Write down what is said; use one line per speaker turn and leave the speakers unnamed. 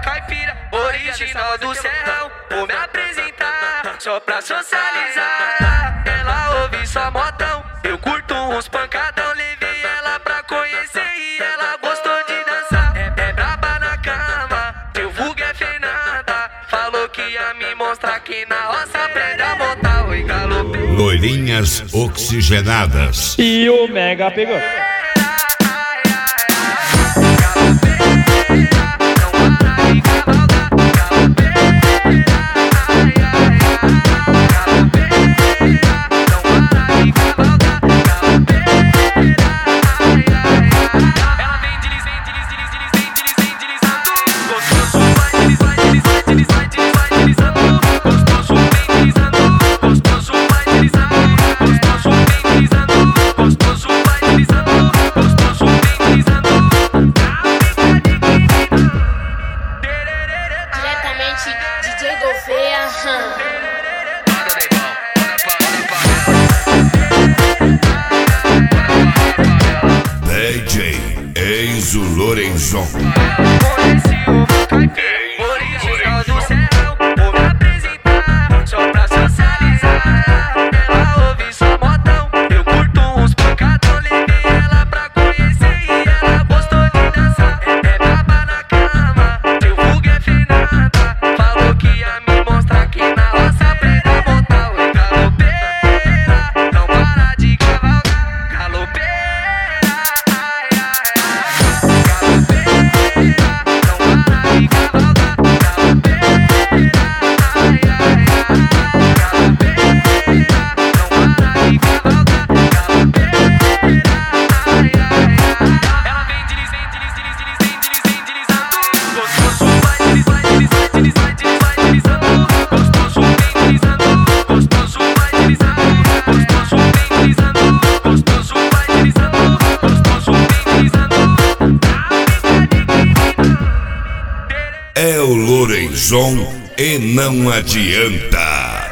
caipira, original do serrão. Vou me apresentar só pra socializar. Ela ouve só modão, eu curto uns pancadão. Levei ela pra conhecer e ela gostou de dançar. É braba na cama, teu vulgo é Fernanda. Falou que ia me mostrar que na roça aprende a montar. Oi, galopei.
Loirinhas oxigenadas.
E o Mega pegou.
DJ Gouveia,
DJ Enzo Lorenzon.
Original do serrão, vou me apresentar só pra socializar. Ela ouve só modão, eu curto uns pancadão. Levei ela pra conhecer e ela gostou de dançar. É braba na cama, teu vulgo é Fernanda. Falou que ia me mostrar que na roça aprende a montar. Oi, galopeira, não para de cavalgar. Galopeira, ai, ai, ai. Galopeira, não para de cavalgar.
É o Lorenzon e não adianta.